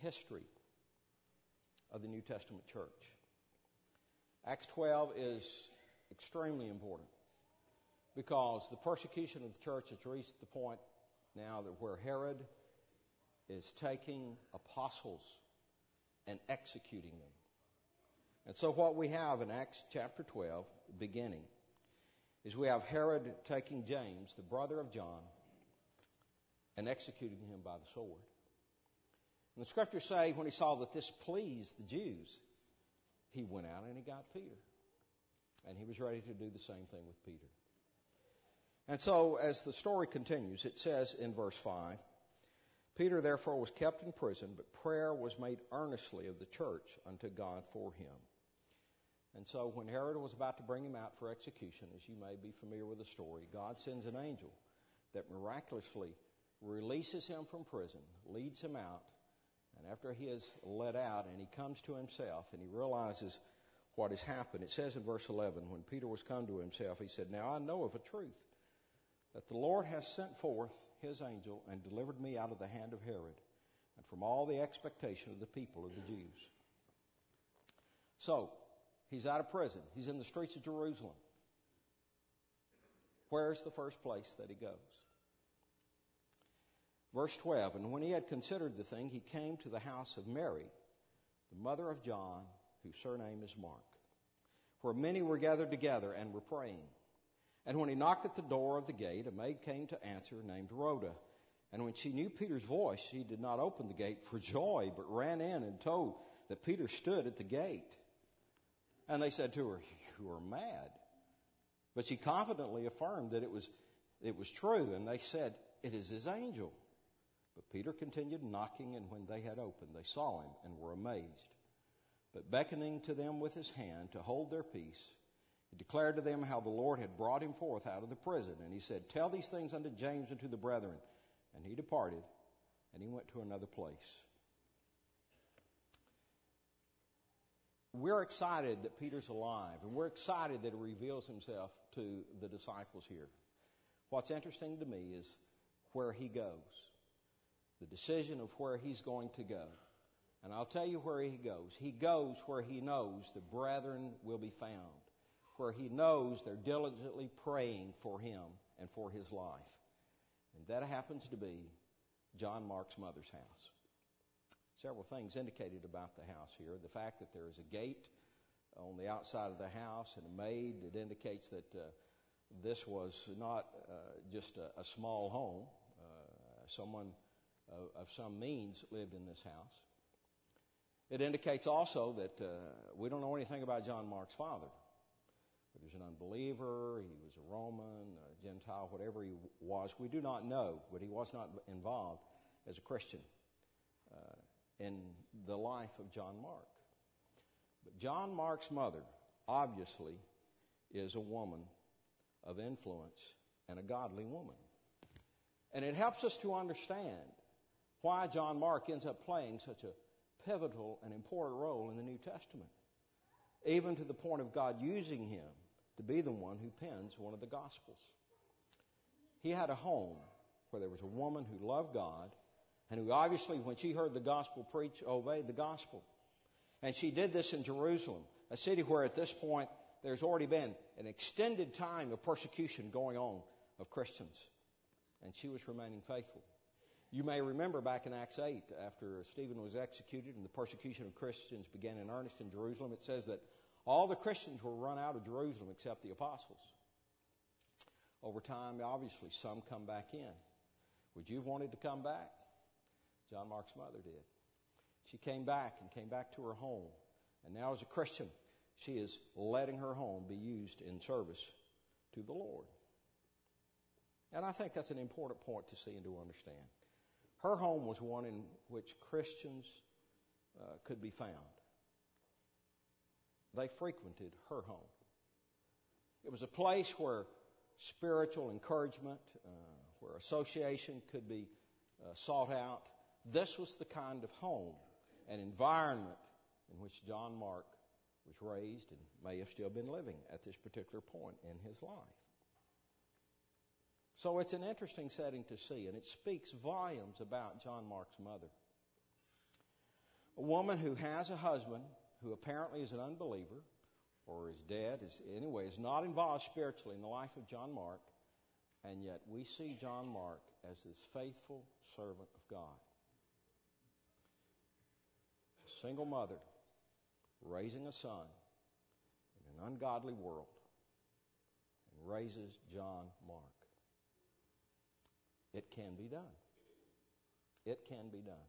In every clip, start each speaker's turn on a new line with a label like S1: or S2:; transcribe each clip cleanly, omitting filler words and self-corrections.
S1: history of the New Testament church. Acts 12 is extremely important because the persecution of the church has reached the point now that where Herod is taking apostles and executing them. And so what we have in Acts chapter 12, beginning, is we have Herod taking James, the brother of John, and executing him by the sword. And the scriptures say when he saw that this pleased the Jews, he went out and he got Peter. And he was ready to do the same thing with Peter. And so as the story continues, it says in verse 5, Peter therefore was kept in prison, but prayer was made earnestly of the church unto God for him. And so when Herod was about to bring him out for execution, as you may be familiar with the story, God sends an angel that miraculously releases him from prison, leads him out, and after he is let out and he comes to himself and he realizes what has happened, it says in verse 11, when Peter was come to himself, he said, Now I know of a truth that the Lord has sent forth his angel and delivered me out of the hand of Herod and from all the expectation of the people of the Jews. So, he's out of prison. He's in the streets of Jerusalem. Where's the first place that he goes? Verse 12, And when he had considered the thing, he came to the house of Mary, the mother of John, whose surname is Mark, where many were gathered together and were praying. And when he knocked at the door of the gate, a maid came to answer, named Rhoda. And when she knew Peter's voice, she did not open the gate for joy, but ran in and told that Peter stood at the gate. And they said to her, You are mad. But she confidently affirmed that it was true. And they said, It is his angel. But Peter continued knocking, and when they had opened, they saw him and were amazed. But beckoning to them with his hand to hold their peace, he declared to them how the Lord had brought him forth out of the prison. And he said, Tell these things unto James and to the brethren. And he departed, and he went to another place. We're excited that Peter's alive, and we're excited that he reveals himself to the disciples here. What's interesting to me is where he goes, the decision of where he's going to go. And I'll tell you where he goes. He goes where he knows the brethren will be found, where he knows they're diligently praying for him and for his life. And that happens to be John Mark's mother's house. Several things indicated about the house here. The fact that there is a gate on the outside of the house and a maid. It indicates that this was not just a small home. Someone of some means lived in this house. It indicates also that we don't know anything about John Mark's father. Whether he's an unbeliever, he was a Roman, a Gentile, whatever he was, we do not know. But he was not involved as a Christian in the life of John Mark. But John Mark's mother obviously is a woman of influence and a godly woman. And it helps us to understand why John Mark ends up playing such a pivotal and important role in the New Testament, even to the point of God using him to be the one who pens one of the Gospels. He had a home where there was a woman who loved God and who obviously, when she heard the gospel preached, obeyed the gospel. And she did this in Jerusalem, a city where at this point there's already been an extended time of persecution going on of Christians. And she was remaining faithful. You may remember back in Acts 8, after Stephen was executed and the persecution of Christians began in earnest in Jerusalem, it says that all the Christians were run out of Jerusalem except the apostles. Over time, obviously, some come back in. Would you have wanted to come back? John Mark's mother did. She came back and came back to her home. And now as a Christian, she is letting her home be used in service to the Lord. And I think that's an important point to see and to understand. Her home was one in which Christians could be found. They frequented her home. It was a place where spiritual encouragement, where association could be sought out. This was the kind of home and environment in which John Mark was raised and may have still been living at this particular point in his life. So it's an interesting setting to see, and it speaks volumes about John Mark's mother. A woman who has a husband who apparently is an unbeliever or is dead, is not involved spiritually in the life of John Mark, and yet we see John Mark as this faithful servant of God. A single mother raising a son in an ungodly world and raises John Mark. It can be done. It can be done.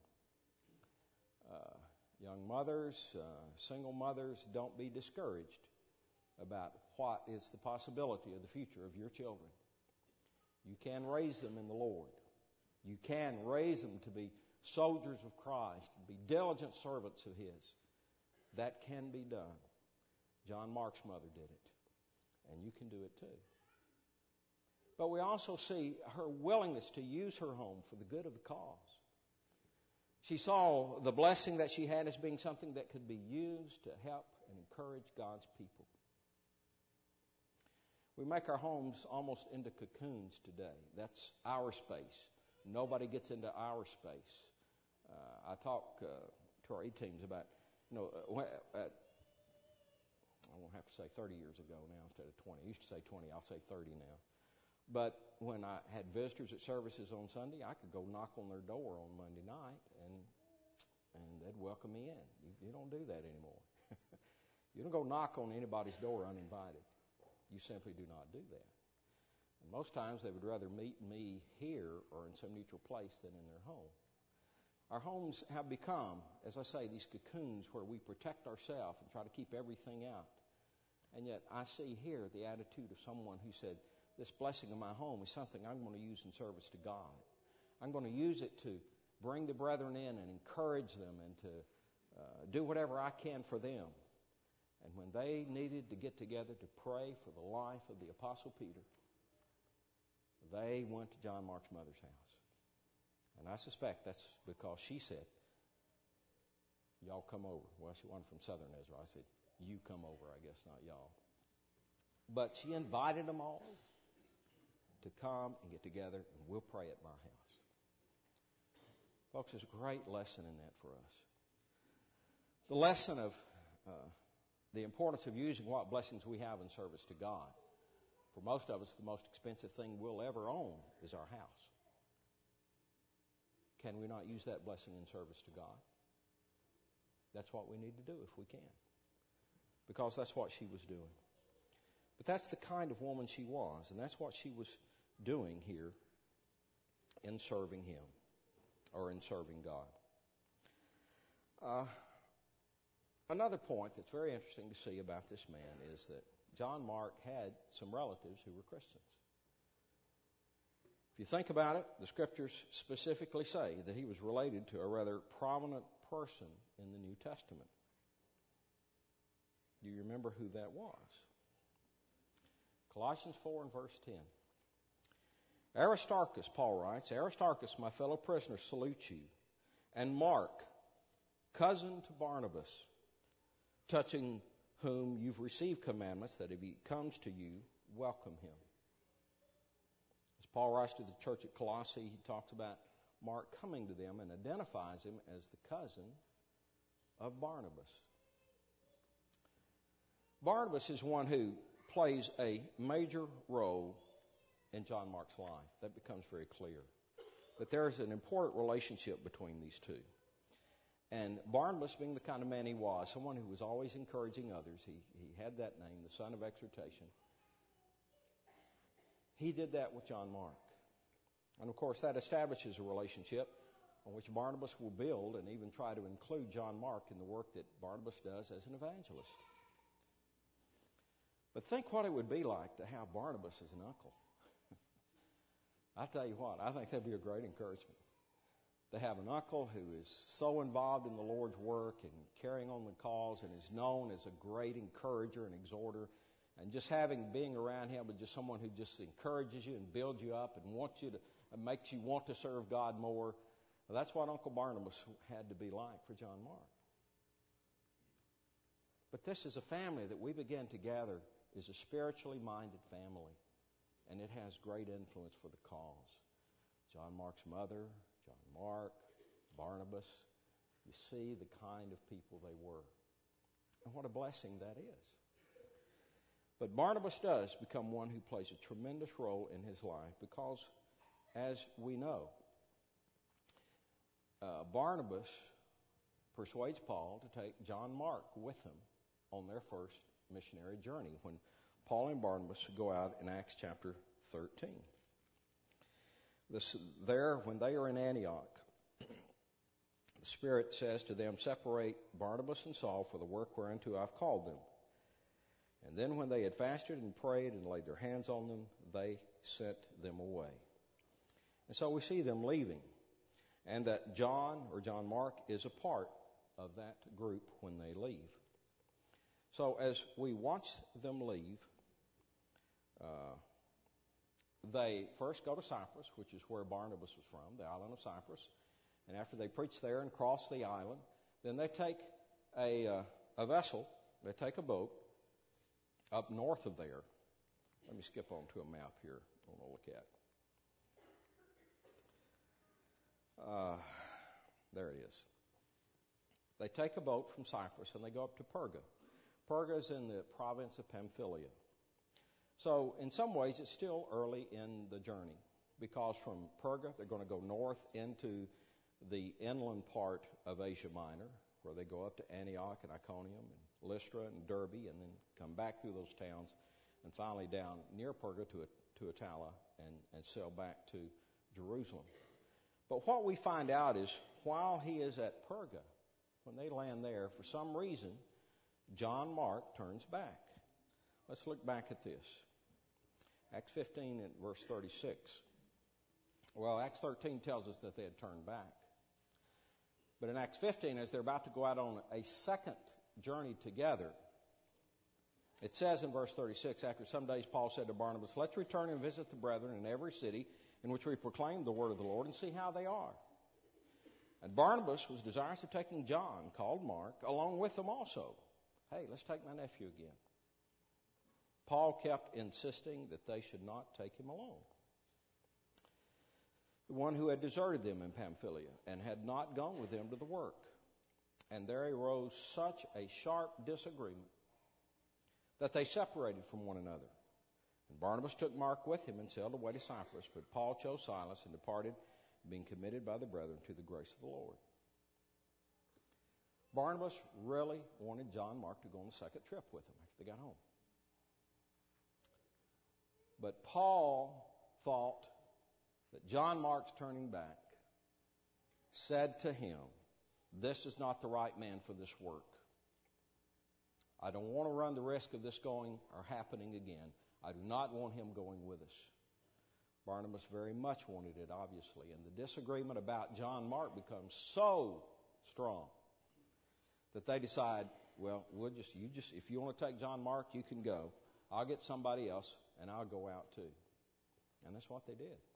S1: Young mothers, single mothers, don't be discouraged about what is the possibility of the future of your children. You can raise them in the Lord. You can raise them to be soldiers of Christ, to be diligent servants of His. That can be done. John Mark's mother did it, and you can do it too. But we also see her willingness to use her home for the good of the cause. She saw the blessing that she had as being something that could be used to help and encourage God's people. We make our homes almost into cocoons today. That's our space. Nobody gets into our space. I talk to our E-teams about, I won't have to say 30 years ago now instead of 20. I used to say 20, I'll say 30 now. But when I had visitors at services on Sunday, I could go knock on their door on Monday night, and they'd welcome me in. You don't do that anymore. You don't go knock on anybody's door uninvited. You simply do not do that. And most times they would rather meet me here or in some neutral place than in their home. Our homes have become, as I say, these cocoons where we protect ourselves and try to keep everything out. And yet I see here the attitude of someone who said, this blessing of my home is something I'm going to use in service to God. I'm going to use it to bring the brethren in and encourage them and to do whatever I can for them. And when they needed to get together to pray for the life of the Apostle Peter, they went to John Mark's mother's house. And I suspect that's because she said, y'all come over. Well, she wasn't from Southern Israel. I said, you come over, I guess, not y'all. But she invited them all to come and get together, and we'll pray at my house. Folks, there's a great lesson in that for us. The lesson of the importance of using what blessings we have in service to God. For most of us, the most expensive thing we'll ever own is our house. Can we not use that blessing in service to God? That's what we need to do if we can, because that's what she was doing. But that's the kind of woman she was, and that's what she was doing here in serving Him, or in serving God. Another point that's very interesting to see about this man is that John Mark had some relatives who were Christians. If you think about it, the Scriptures specifically say that he was related to a rather prominent person in the New Testament. Do you remember who that was? Colossians 4 and verse 10. Aristarchus, Paul writes, Aristarchus, my fellow prisoner, salutes you. And Mark, cousin to Barnabas, touching whom you've received commandments, that if he comes to you, welcome him. As Paul writes to the church at Colossae, he talks about Mark coming to them and identifies him as the cousin of Barnabas. Barnabas is one who plays a major role in John Mark's life. That becomes very clear. But there's an important relationship between these two. And Barnabas, being the kind of man he was, someone who was always encouraging others, he had that name, the son of exhortation. He did that with John Mark. And of course, that establishes a relationship on which Barnabas will build and even try to include John Mark in the work that Barnabas does as an evangelist. But think what it would be like to have Barnabas as an uncle. I tell you what, I think that'd be a great encouragement. To have an uncle who is so involved in the Lord's work and carrying on the cause and is known as a great encourager and exhorter, and just being around him with just someone who just encourages you and builds you up and wants you to, and makes you want to serve God more. Well, that's what Uncle Barnabas had to be like for John Mark. But this is a family that we begin to gather is a spiritually minded family, and it has great influence for the cause. John Mark's mother, John Mark, Barnabas, You see the kind of people they were. And what a blessing that is. But Barnabas does become one who plays a tremendous role in his life because, as we know, Barnabas persuades Paul to take John Mark with them on their first missionary journey when Paul and Barnabas go out in Acts chapter 13. When they are in Antioch, the Spirit says to them, "Separate Barnabas and Saul for the work whereunto I've called them." And then when they had fasted and prayed and laid their hands on them, they sent them away. And so we see them leaving, and that John Mark is a part of that group when they leave. So as we watch them leave, they first go to Cyprus, which is where Barnabas was from, the island of Cyprus. And after they preach there and cross the island, then they take a vessel, they take a boat up north of there. Let me skip on to a map here I want to look at. There it is. They take a boat from Cyprus and they go up to Perga. Perga is in the province of Pamphylia. So in some ways it's still early in the journey, because from Perga they're going to go north into the inland part of Asia Minor, where they go up to Antioch and Iconium and Lystra and Derbe, and then come back through those towns and finally down near Perga to Attala and sail back to Jerusalem. But what we find out is while he is at Perga, when they land there, for some reason, John Mark turns back. Let's look back at this. Acts 15 and verse 36. Well, Acts 13 tells us that they had turned back. But in Acts 15, as they're about to go out on a second journey together, it says in verse 36, after some days Paul said to Barnabas, "Let's return and visit the brethren in every city in which we proclaim the word of the Lord and see how they are." And Barnabas was desirous of taking John, called Mark, along with them also. Hey, let's take my nephew again. Paul kept insisting that they should not take him along. The one who had deserted them in Pamphylia and had not gone with them to the work. And there arose such a sharp disagreement that they separated from one another. And Barnabas took Mark with him and sailed away to Cyprus, but Paul chose Silas and departed, being committed by the brethren to the grace of the Lord. Barnabas really wanted John Mark to go on the second trip with him after they got home. But Paul thought that John Mark's turning back said to him, "This is not the right man for this work. I don't want to run the risk of this going or happening again. I do not want him going with us." Barnabas very much wanted it, obviously, and the disagreement about John Mark becomes so strong that they decide, well, if you want to take John Mark, you can go. I'll get somebody else, and I'll go out too. And that's what they did.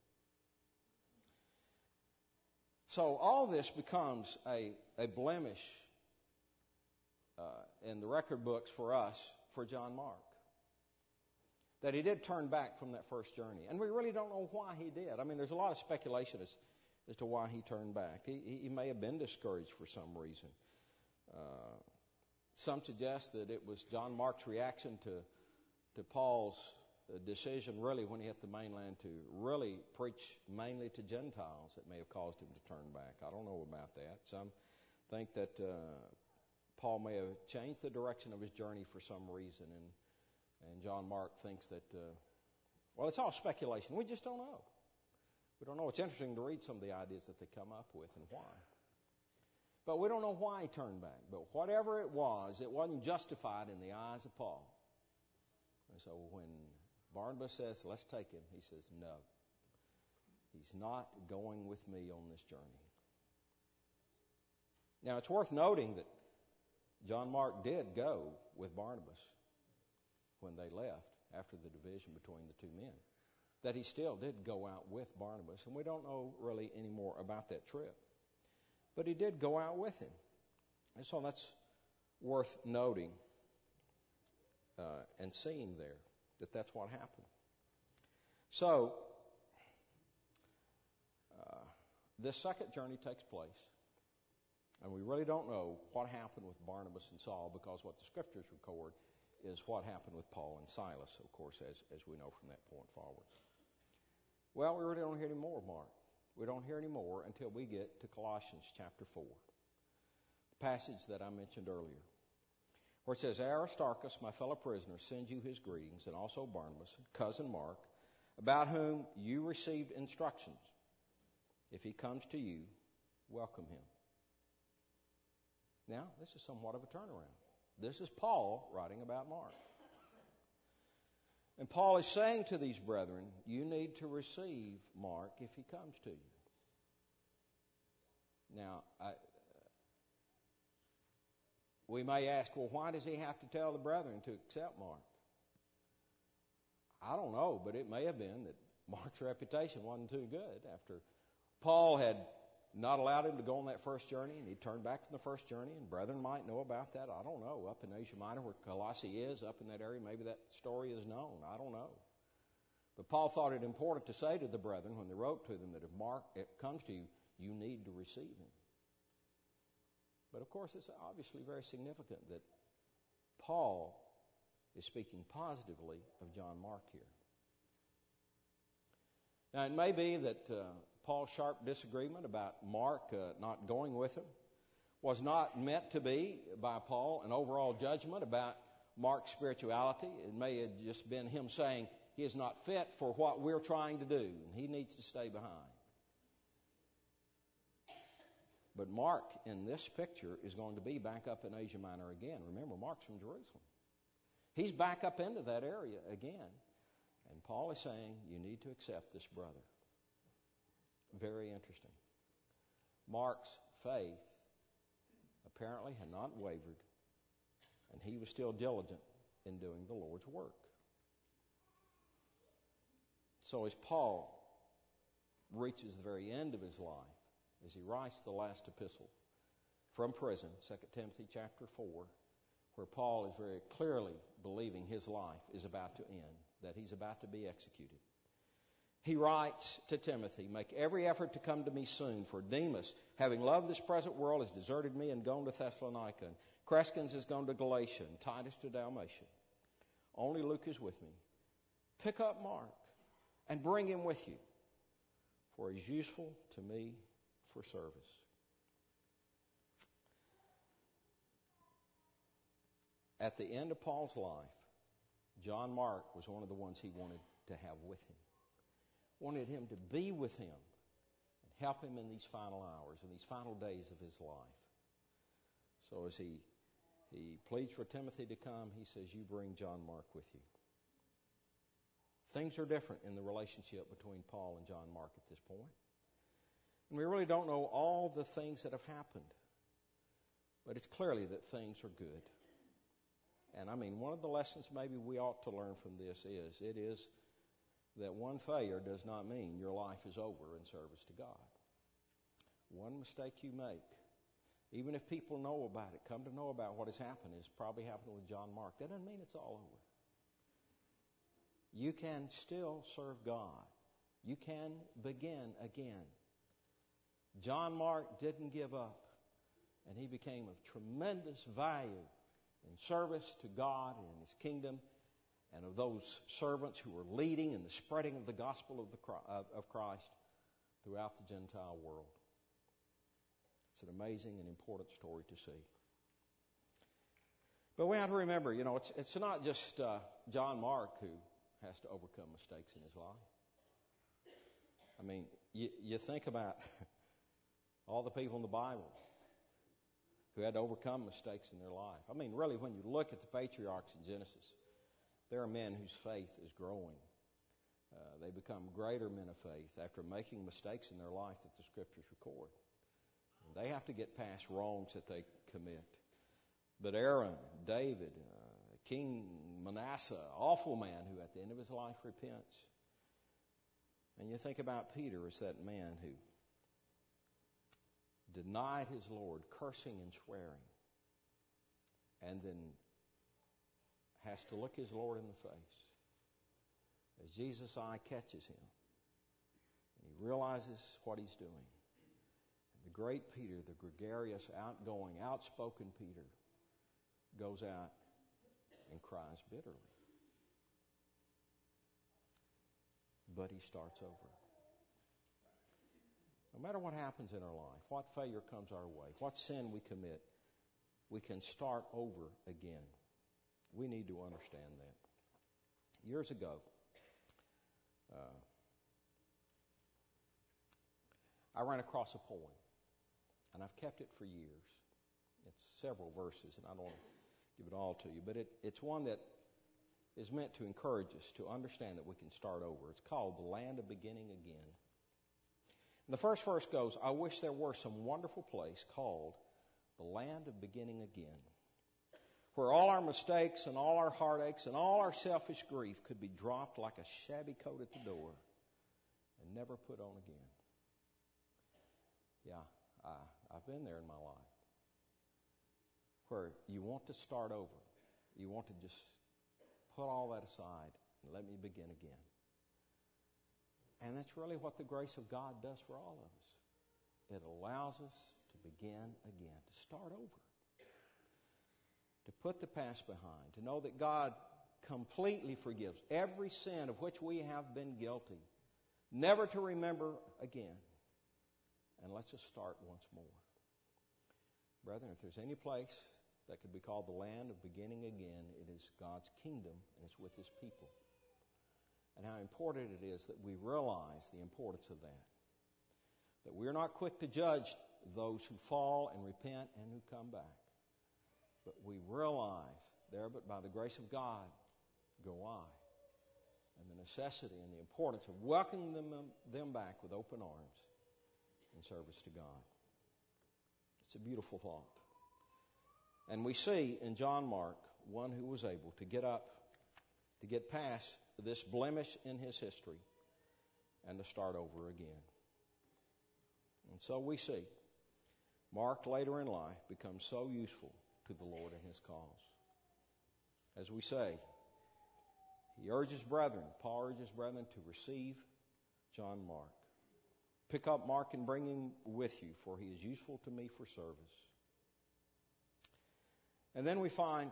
S1: So all this becomes a blemish in the record books for us, for John Mark, that he did turn back from that first journey. And we really don't know why he did. I mean, there's a lot of speculation as to why he turned back. He may have been discouraged for some reason. Some suggest that it was John Mark's reaction to Paul's decision, really, when he hit the mainland, to really preach mainly to Gentiles that may have caused him to turn back. I don't know about that. Some think that Paul may have changed the direction of his journey for some reason, and John Mark thinks that, well, it's all speculation. We just don't know. We don't know. It's interesting to read some of the ideas that they come up with and why. But we don't know why he turned back. But whatever it wasn't justified in the eyes of Paul. And so when Barnabas says, "Let's take him," he says, "No. He's not going with me on this journey." Now, it's worth noting that John Mark did go with Barnabas when they left after the division between the two men. That he still did go out with Barnabas, and we don't know really any more about that trip. But he did go out with him. And so that's worth noting and seeing there, that that's what happened. So, this second journey takes place. And we really don't know what happened with Barnabas and Saul, because what the Scriptures record is what happened with Paul and Silas, of course, as we know from that point forward. Well, we really don't hear any more of Mark. We don't hear any more until we get to Colossians chapter 4, the passage that I mentioned earlier, where it says, Aristarchus, my fellow prisoner, sends you his greetings, and also Barnabas, cousin Mark, about whom you received instructions. If he comes to you, welcome him. Now, this is somewhat of a turnaround. This is Paul writing about Mark. And Paul is saying to these brethren, you need to receive Mark if he comes to you. Now, we may ask, well, why does he have to tell the brethren to accept Mark? I don't know, but it may have been that Mark's reputation wasn't too good after Paul had not allowed him to go on that first journey, and he turned back from the first journey, and brethren might know about that. I don't know. Up in Asia Minor, where Colossae is, up in that area, maybe that story is known. I don't know. But Paul thought it important to say to the brethren when they wrote to them that if Mark comes to you, you need to receive him. But of course, it's obviously very significant that Paul is speaking positively of John Mark here. Now, it may be that Paul's sharp disagreement about Mark not going with him was not meant to be, by Paul, an overall judgment about Mark's spirituality. It may have just been him saying he is not fit for what we're trying to do, and he needs to stay behind. But Mark, in this picture, is going to be back up in Asia Minor again. Remember, Mark's from Jerusalem. He's back up into that area again. And Paul is saying, you need to accept this brother. Very interesting. Mark's faith apparently had not wavered, and he was still diligent in doing the Lord's work. So as Paul reaches the very end of his life, as he writes the last epistle from prison, 2 Timothy chapter 4, where Paul is very clearly believing his life is about to end, that he's about to be executed. He writes to Timothy, make every effort to come to me soon, for Demas, having loved this present world, has deserted me and gone to Thessalonica, and Crescens has gone to Galatia, and Titus to Dalmatia. Only Luke is with me. Pick up Mark and bring him with you, for he's useful to me for service. At the end of Paul's life, John Mark was one of the ones he wanted to have with him. Wanted him to be with him and help him in these final hours, in these final days of his life. So as he pleads for Timothy to come, he says, you bring John Mark with you. Things are different in the relationship between Paul and John Mark at this point. And we really don't know all the things that have happened. But it's clearly that things are good. And I mean, one of the lessons maybe we ought to learn from this is that one failure does not mean your life is over in service to God. One mistake you make, even if people know about it, come to know about what has happened, is probably happened with John Mark. That doesn't mean it's all over. You can still serve God. You can begin again. John Mark didn't give up, and he became of tremendous value in service to God and in his kingdom, and of those servants who were leading in the spreading of the gospel of Christ throughout the Gentile world. It's an amazing and important story to see. But we have to remember, it's not just John Mark who has to overcome mistakes in his life. I mean, you think about all the people in the Bible who had to overcome mistakes in their life. I mean, really, when you look at the patriarchs in Genesis, there are men whose faith is growing. They become greater men of faith after making mistakes in their life that the Scriptures record. They have to get past wrongs that they commit. But Aaron, David, King Manasseh, awful man who at the end of his life repents. And you think about Peter as that man who denied his Lord, cursing and swearing, and then has to look his Lord in the face as Jesus' eye catches him, and he realizes what he's doing. The great Peter, the gregarious, outgoing, outspoken Peter, goes out and cries bitterly. But he starts over. No matter what happens in our life, what failure comes our way, what sin we commit, we can start over again. We need to understand that. Years ago, I ran across a poem, and I've kept it for years. It's several verses, and I don't want to give it all to you, but it's one that is meant to encourage us to understand that we can start over. It's called The Land of Beginning Again. And the first verse goes, I wish there were some wonderful place called the Land of Beginning Again, where all our mistakes and all our heartaches and all our selfish grief could be dropped like a shabby coat at the door and never put on again. Yeah, I've been there in my life, where you want to start over. You want to just put all that aside and let me begin again. And that's really what the grace of God does for all of us. It allows us to begin again, to start over, to put the past behind, to know that God completely forgives every sin of which we have been guilty, never to remember again. And let's just start once more. Brethren, if there's any place that could be called the land of beginning again, it is God's kingdom, and it's with His people. And how important it is that we realize the importance of that. That we're not quick to judge those who fall and repent and who come back. But we realize there, but by the grace of God, go I. And the necessity and the importance of welcoming them back with open arms in service to God. It's a beautiful thought. And we see in John Mark one who was able to get up, to get past this blemish in his history, and to start over again. And so we see Mark later in life becomes so useful to the Lord in His cause. As we say, he urges brethren, Paul urges brethren to receive John Mark. Pick up Mark and bring him with you, for he is useful to me for service. And then we find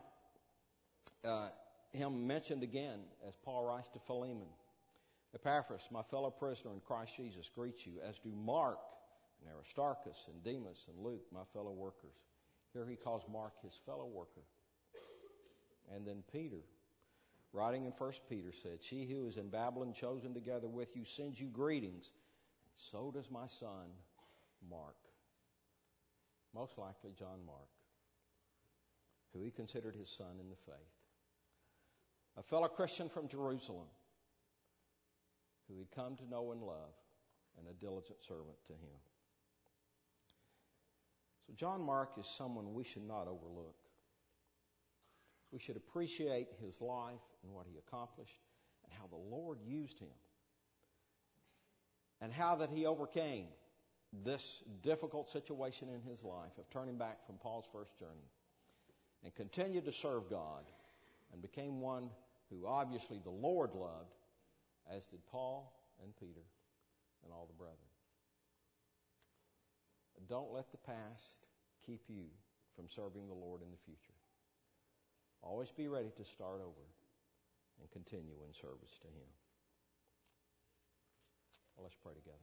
S1: him mentioned again as Paul writes to Philemon. Epaphras, my fellow prisoner in Christ Jesus, greets you, as do Mark and Aristarchus and Demas and Luke, my fellow workers. Here he calls Mark his fellow worker. And then Peter, writing in 1 Peter, said, she who is in Babylon chosen together with you sends you greetings. So does my son, Mark. Most likely John Mark, who he considered his son in the faith. A fellow Christian from Jerusalem, who he'd come to know and love, and a diligent servant to him. So John Mark is someone we should not overlook. We should appreciate his life and what he accomplished, and how the Lord used him. And how that he overcame this difficult situation in his life of turning back from Paul's first journey and continued to serve God and became one who obviously the Lord loved, as did Paul and Peter and all the brethren. Don't let the past keep you from serving the Lord in the future. Always be ready to start over and continue in service to Him. Well, let's pray together.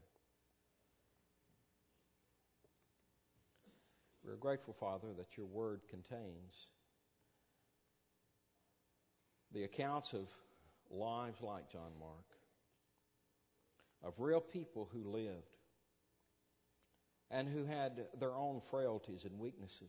S1: We're grateful, Father, that your word contains the accounts of lives like John Mark, of real people who lived and who had their own frailties and weaknesses,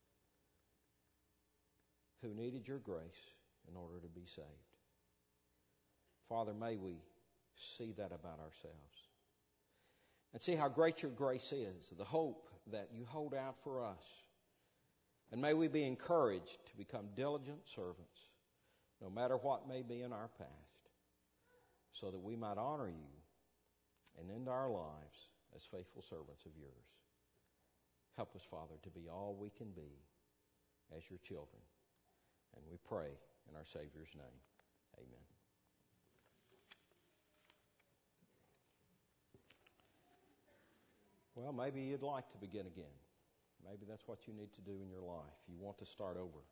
S1: who needed your grace in order to be saved. Father, may we see that about ourselves and see how great your grace is, the hope that you hold out for us. And may we be encouraged to become diligent servants, no matter what may be in our past, so that we might honor you and end our lives as faithful servants of yours. Help us, Father, to be all we can be as your children. And we pray in our Savior's name. Amen. Well, maybe you'd like to begin again. Maybe that's what you need to do in your life. You want to start over.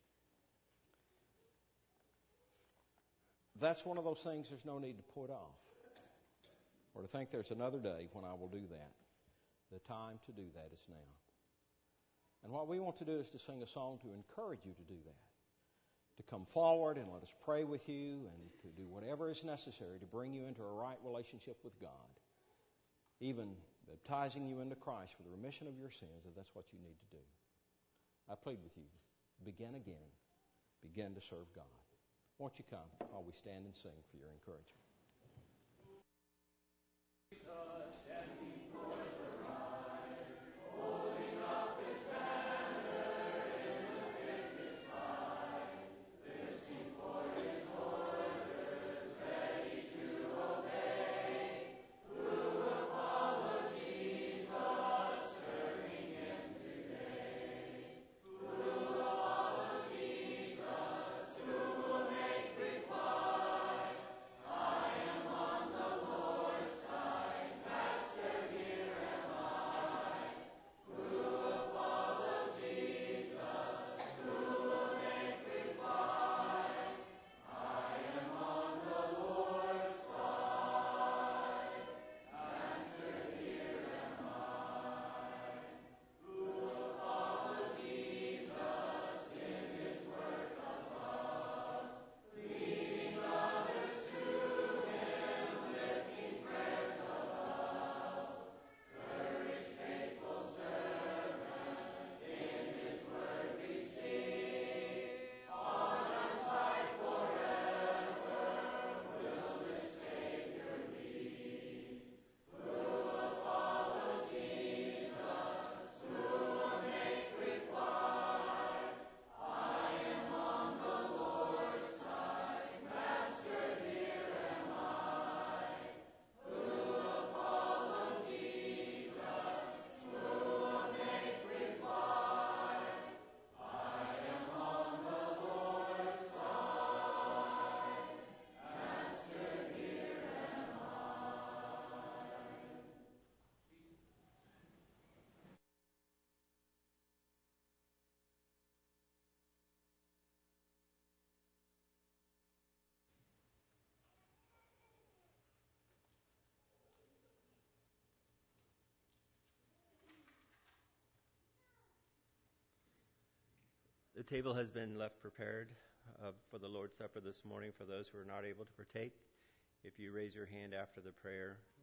S1: That's one of those things there's no need to put off or to think there's another day when I will do that. The time to do that is now. And what we want to do is to sing a song to encourage you to do that, to come forward and let us pray with you and to do whatever is necessary to bring you into a right relationship with God, even baptizing you into Christ for the remission of your sins, if that's what you need to do. I plead with you, begin again, begin to serve God. Won't you come while we stand and sing for your encouragement?
S2: The table has been left prepared for the Lord's Supper this morning for those who are not able to partake. If you raise your hand after the prayer,